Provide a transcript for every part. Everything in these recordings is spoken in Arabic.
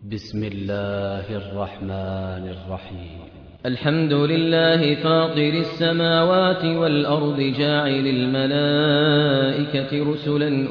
بسم الله الرحمن الرحيم. الحمد لله فاطر السماوات والأرض جاعل الملائكة رسلا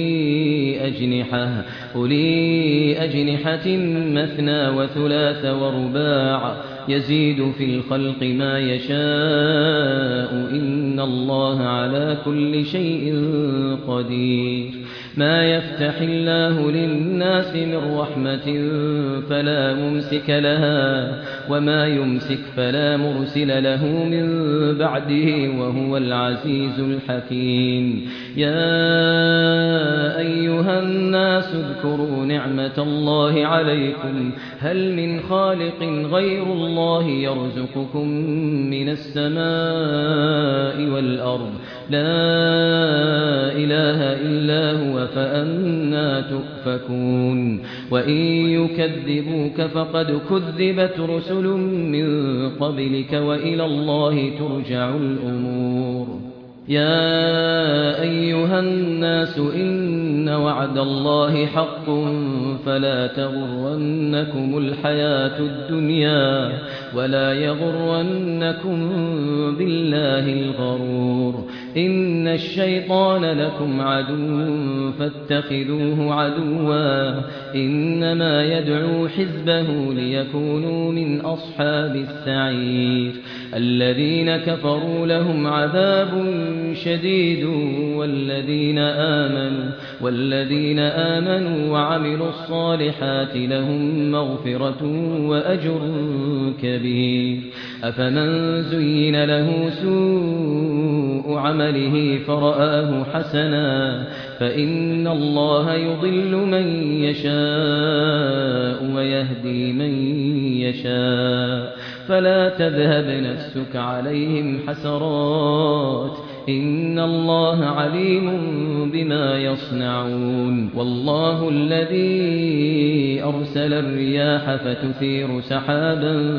أولي أجنحة مثنى وثلاث ورباع يزيد في الخلق ما يشاء إن الله على كل شيء قدير. ما يفتح الله للناس من رحمة فلا ممسك لها وما يمسك فلا مرسل له من بعده وهو العزيز الحكيم. يا أيها الناس اذكروا نعمة الله عليكم هل من خالق غير الله يرزقكم من السماء والأرض لا إله إلا هو فأنى تؤفكون. وإن يكذبوك فقد كذبت رسل من قبلك وإلى الله ترجع الأمور. يا أيها الناس إن وعد الله حق فلا تغرنكم الحياة الدنيا ولا يغرنكم بالله الغرور. إن الشيطان لكم عدو فاتخذوه عدوا إنما يدعو حزبه ليكونوا من أصحاب السعير. الذين كفروا لهم عذاب شديد والذين آمنوا وعملوا الصالحات لهم مغفرة وأجر كبير. أفمن زين له سوء عمله فرآه حسنا فإن الله يضل من يشاء ويهدي من يشاء فلا تذهب نفسك عليهم حسرات إن الله عليم بما يصنعون. والله الذي أرسل الرياح فتثير سحابا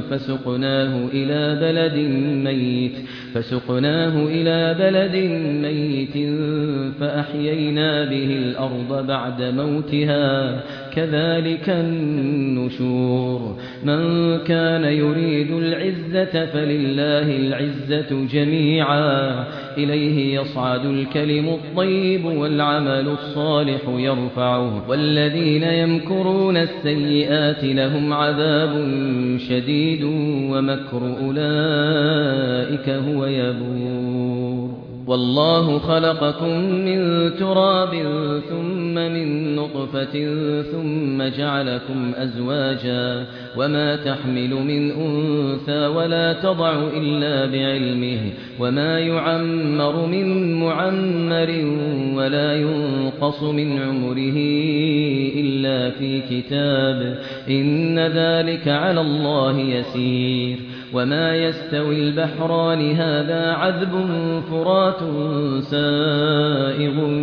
فسقناه إلى بلد ميت فأحيينا به الأرض بعد موتها كذلك النشور. من كان يريد العزة فلله العزة جميعا إليه يصعد الكلم الطيب والعمل الصالح يرفعه والذين يمكرون السيئات لهم عذاب شديد ومكر أولئك هو يبور. والله خلقكم من تراب ثم من نطفة ثم جعلكم أزواجا وما تحمل من أنثى ولا تضع إلا بعلمه وما يعمر من معمر ولا ينقص من عمره إلا في كتاب إن ذلك على الله يسير. وما يستوي البحران هذا عذب فرات سائغ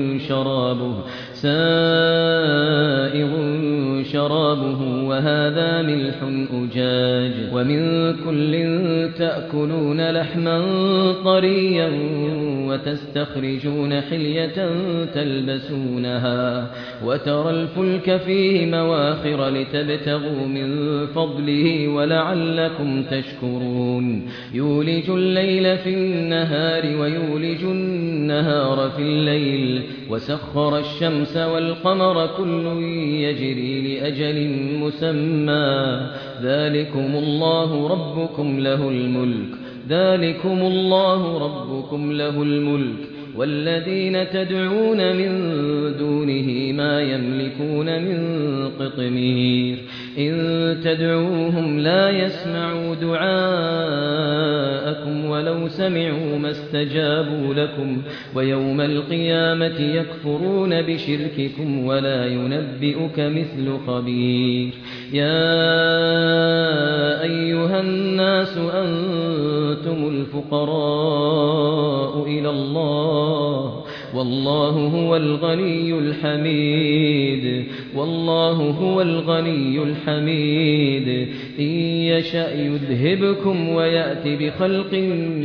شرابه وهذا ملح أجاج ومن كل تأكلون لحما طريا وتستخرجون حلية تلبسونها وترى الفلك فيه مواخر لتبتغوا من فضله ولعلكم تشكرون. يولج الليل في النهار ويولج النهار في الليل وسخر الشمس والقمر كل يجري لأجل مسمى ذلكم الله ربكم له الملك والذين تدعون من دونه ما يملكون من قطمير. إن تدعوهم لا يسمعوا دعاءكم ولو سمعوا ما استجابوا لكم ويوم القيامة يكفرون بشرككم ولا ينبئك مثل خبير. يا أيها الناس أنتم الفقراء إلى الله والله هو الغني الحميد. إن يشأ يذهبكم ويأتي بخلق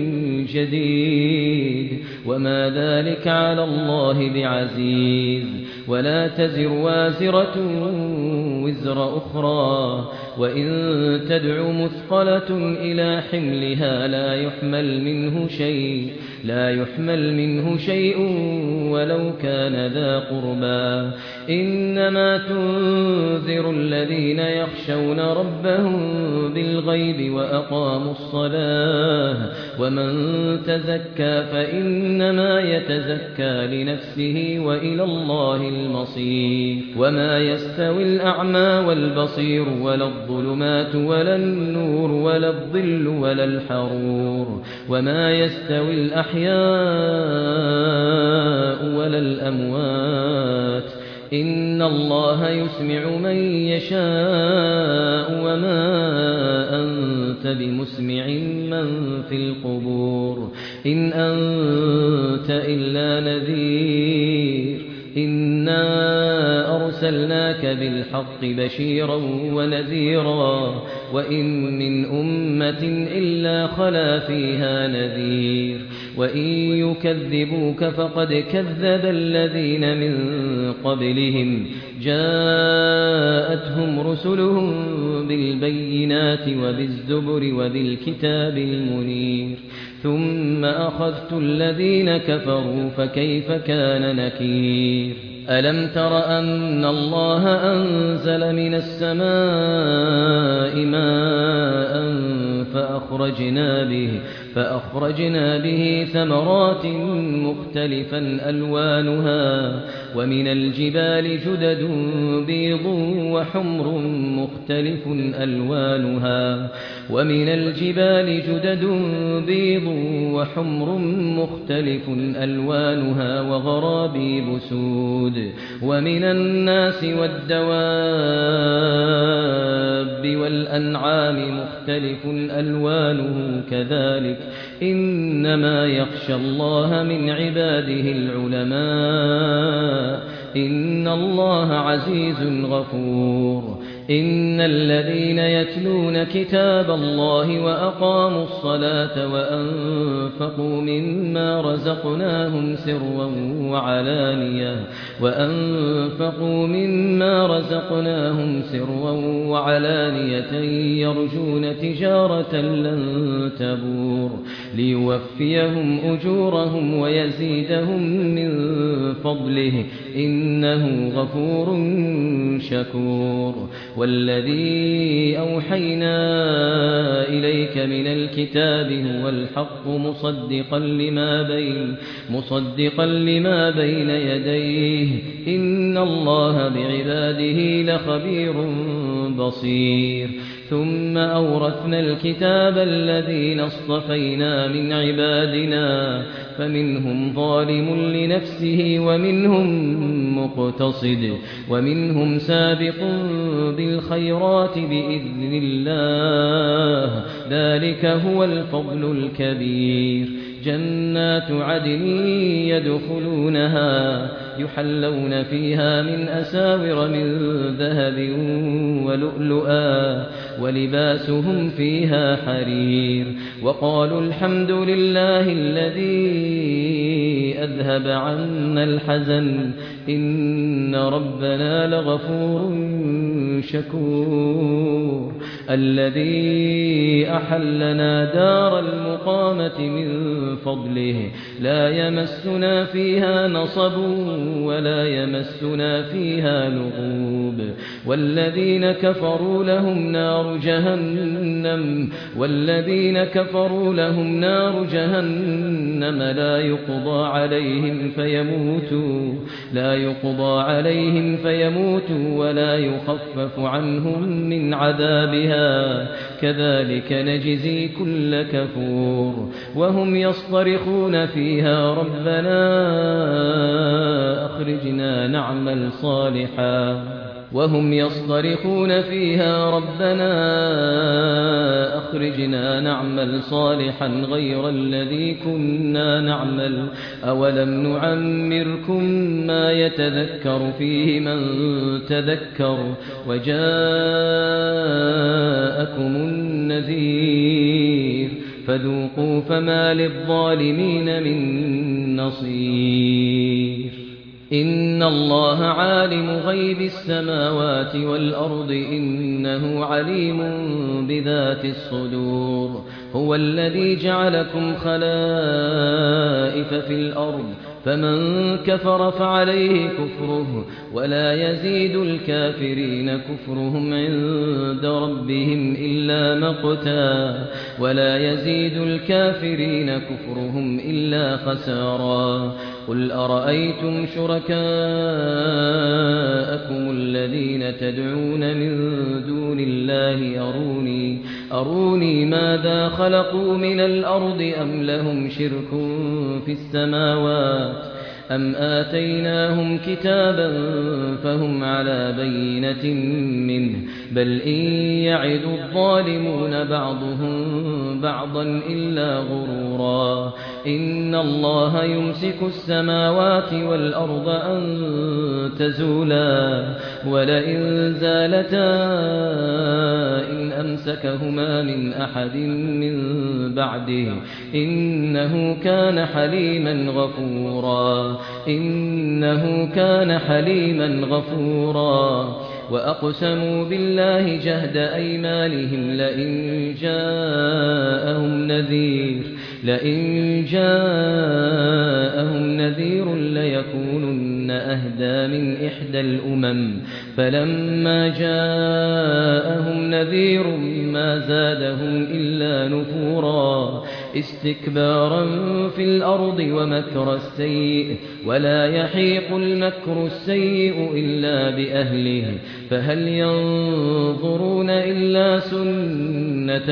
جديد وما ذلك على الله بعزيز. ولا تزر وازرة وزر أخرى وإن تدع مثقلة إلى حملها لا يحمل منه شيء ولو كان ذا قربى إنما تنذر الذين يخشون ربهم بالغيب وأقاموا الصلاة ومن تزكى فإنما يتزكى لنفسه وإلى الله المصير وما يستوي الأعمى والبصير ولا الظلمات ولا النور ولا الظل ولا الحرور وما يستوي الأحياء ولا الأموات إن الله يسمع من يشاء وما أنت بمسمع من في القبور إن أنت إلا نذير إنا أرسلناك بالحق بشيرا ونذيرا وإن من أمة إلا خلا فيها نذير وإن يكذبوك فقد كذب الذين من قبلهم جاءتهم رسلهم بالبينات وبالزبر وبالكتاب المنير ثم أخذت الذين كفروا فكيف كان نكير ألم تر أن الله أنزل من السماء ماء فأخرجنا به ثمرات مختلفا ألوانها ومن الجبال جدد بيض وحمر مختلف ألوانها وغرابيب سود ومن الناس والدواب والأنعام مختلف ألوانه كذلك إنما يخشى الله من عباده العلماء إن الله عزيز غفور إن الذين يتلون كتاب الله وأقاموا الصلاة وأنفقوا مما رزقناهم سرا وعلانية يرجون تجارة لن تبور ليوفيهم أجورهم ويزيدهم من فضله إنه غفور شكور والذي أوحينا إليك من الكتاب هو الحق مصدقا لما بين يديه إن الله بعباده لخبير بصير ثم أورثنا الكتاب الذين اصطفينا من عبادنا فمنهم ظالم لنفسه ومنهم مقتصد ومنهم سابق بالخيرات بإذن الله ذلك هو الفضل الكبير جنات عدن يدخلونها يحلون فيها من أساور من ذهب ولؤلؤا ولباسهم فيها حرير وقالوا الحمد لله الذي أذهب عنا الحزن إن ربنا لغفور شكور الذي أحلنا دار المقامة من فضله لا يمسنا فيها نصب ولا يمسنا فيها لغوب والذين كفروا لهم نار جهنم لا يقضى عليهم فيموتوا ولا يخفف عنهم من عذابها كذلك نجزي كل كفور وهم يصطرخون فيها ربنا أخرجنا نعمل صالحا غير الذي كنا نعمل أولم نعمركم ما يتذكر فيه من تذكر وجاءكم النذير فذوقوا فما للظالمين من نصير إن الله عالم غيب السماوات والأرض إنه عليم بذات الصدور هو الذي جعلكم خلائف في الأرض فمن كفر فعليه كفره ولا يزيد الكافرين كفرهم عند ربهم إلا مقتا ولا يزيد الكافرين كفرهم إلا خسارا قل أرأيتم شركاءكم الذين تدعون من دون الله أروني ماذا خلقوا من الأرض أم لهم شرك في السماوات أم آتيناهم كتابا فهم على بينة منه بل إن يعد الظالمون بعضهم بعضا إلا غرورا إن الله يمسك السماوات والأرض أن تزولا ولئن زالتا إن أمسكهما من أحد من بعده إنه كان حليما غفورا وأقسموا بالله جهد أيمانهم لئن جاءهم نذير ليكونن أهدى من إحدى الأمم فلما جاءهم نذير ما زادهم إلا نفورا استكبارا في الأرض ومكر السيء ولا يحيق المكر السيء إلا بأهله فهل ينظرون إلا سنة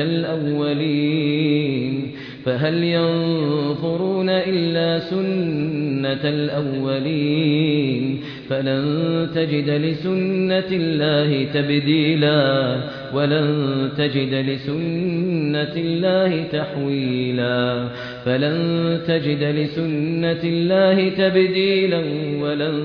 الأولين فلن تجد لسنة الله تبديلا ولن تجد لسنة الله تحويلا فلن تجد لسنة الله تبديلا ولن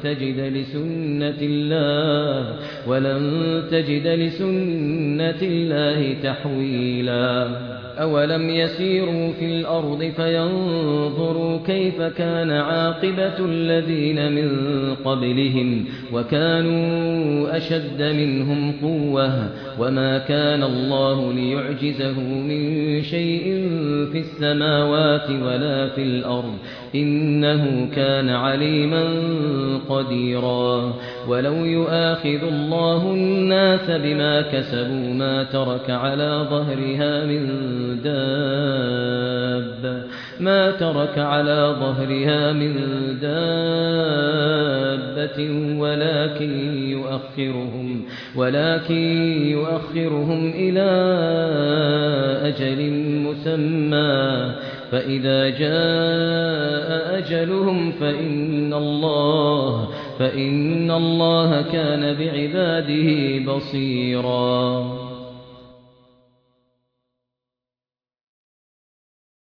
تجد لسنة الله تحويلا أولم يسيروا في الأرض فينظروا كيف كان عاقبة الذين من قبلهم وكانوا أشد منهم قوة وما كان الله ليعجزه من شيء في السماوات ولا في الأرض إنه كان عليما قديرا ولو يؤاخذ الله الناس بما كسبوا ما ترك على ظهرها من دابة ولكن يؤخرهم إلى أجل مسمى فإذا جاء أجلهم فإن الله كان بعباده بصيرا